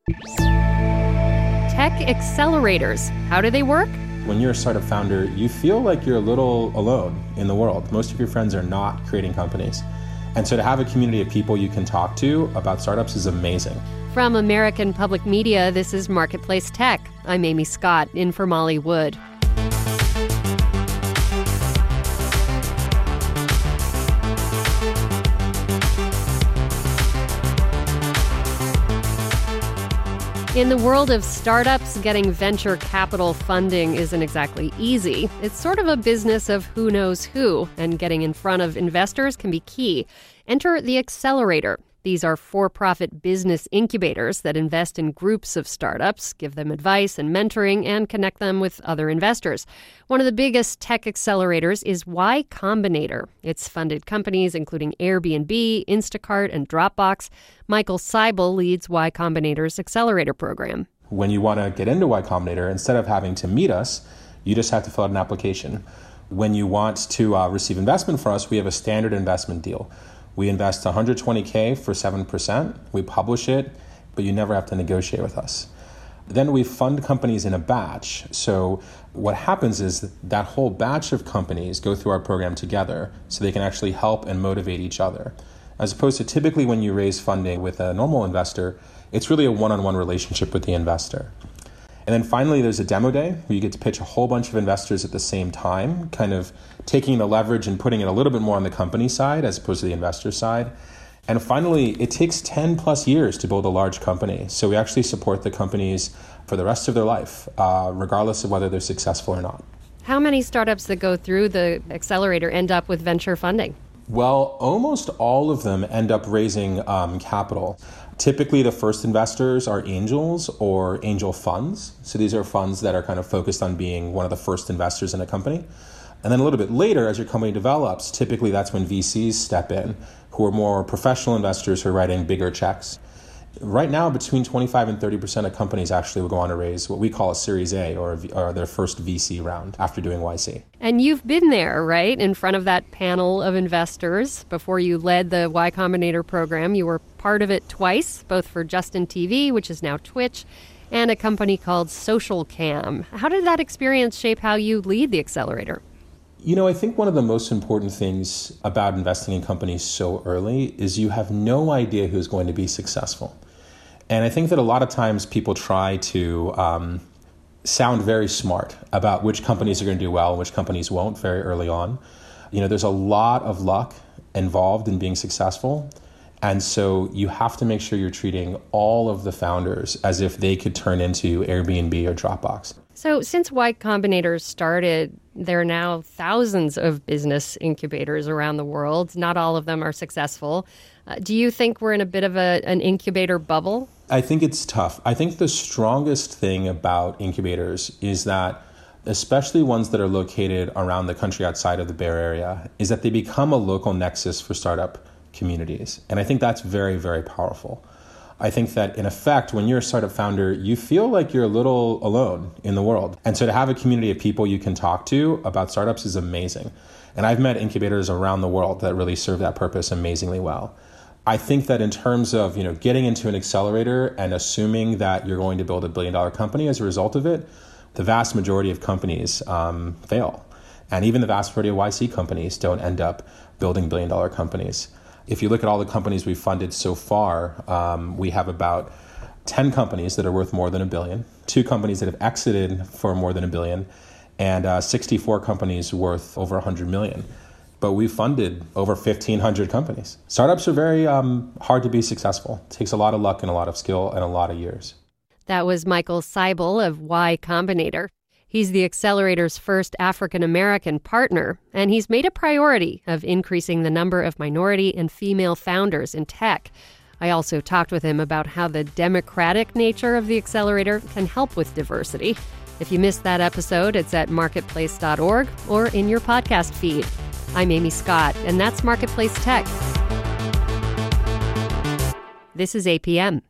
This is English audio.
Tech accelerators. How do they work? When you're a startup founder, you feel like you're a little alone in the world. Most of your friends are not creating companies. And so to have a community of people you can talk to about startups is amazing. From American Public Media, this is Marketplace Tech. I'm Amy Scott, in for Molly Wood. In the world of startups, getting venture capital funding isn't exactly easy. It's sort of a business of who knows who, and getting in front of investors can be key. Enter the Accelerator. These are for-profit business incubators that invest in groups of startups, give them advice and mentoring, and connect them with other investors. One of the biggest tech accelerators is Y Combinator. It's funded companies including Airbnb, Instacart, and Dropbox. Michael Seibel leads Y Combinator's accelerator program. When you want to get into Y Combinator, instead of having to meet us, you just have to fill out an application. When you want to receive investment from us, we have a standard investment deal. We invest $120K for 7%. We publish it, but you never have to negotiate with us. Then we fund companies in a batch. So what happens is that whole batch of companies go through our program together so they can actually help and motivate each other. As opposed to typically when you raise funding with a normal investor, it's really a one-on-one relationship with the investor. And then finally, there's a demo day where you get to pitch a whole bunch of investors at the same time, kind of taking the leverage and putting it a little bit more on the company side as opposed to the investor side. And finally, it takes 10 plus years to build a large company. So we actually support the companies for the rest of their life, regardless of whether they're successful or not. How many startups that go through the accelerator end up with venture funding? Well, almost all of them end up raising capital. Typically, the first investors are angels or angel funds. So these are funds that are kind of focused on being one of the first investors in a company. And then a little bit later, as your company develops, typically that's when VCs step in, who are more professional investors who are writing bigger checks. Right now, between 25 and 30% of companies actually will go on to raise what we call a Series A or their first VC round after doing YC. And you've been there, right, in front of that panel of investors. Before you led the Y Combinator program, you were part of it twice, both for Justin TV, which is now Twitch, and a company called SocialCam. How did that experience shape how you lead the accelerator? You know, I think one of the most important things about investing in companies so early is you have no idea who's going to be successful. And I think that a lot of times people try to sound very smart about which companies are going to do well and which companies won't very early on. You know, there's a lot of luck involved in being successful. And so you have to make sure you're treating all of the founders as if they could turn into Airbnb or Dropbox. So since Y Combinator started, there are now thousands of business incubators around the world. Not all of them are successful. Do you think we're in a bit of an incubator bubble? I think it's tough. I think the strongest thing about incubators is that, especially ones that are located around the country outside of the Bay Area, is that they become a local nexus for startup communities. And I think that's very, very powerful. I think that, in effect, when you're a startup founder, you feel like you're a little alone in the world. And so to have a community of people you can talk to about startups is amazing. And I've met incubators around the world that really serve that purpose amazingly well. I think that in terms of, getting into an accelerator and assuming that you're going to build $1 billion company as a result of it, the vast majority of companies fail. And even the vast majority of YC companies don't end up building $1 billion companies. If you look at all the companies we've funded so far, we have about 10 companies that are worth more than $1 billion, 2 companies that have exited for more than $1 billion, and 64 companies worth over $100 million. But we've funded over 1,500 companies. Startups are very hard to be successful. It takes a lot of luck and a lot of skill and a lot of years. That was Michael Seibel of Y Combinator. He's the accelerator's first African-American partner, and he's made a priority of increasing the number of minority and female founders in tech. I also talked with him about how the democratic nature of the accelerator can help with diversity. If you missed that episode, it's at marketplace.org or in your podcast feed. I'm Amy Scott, and that's Marketplace Tech. This is APM.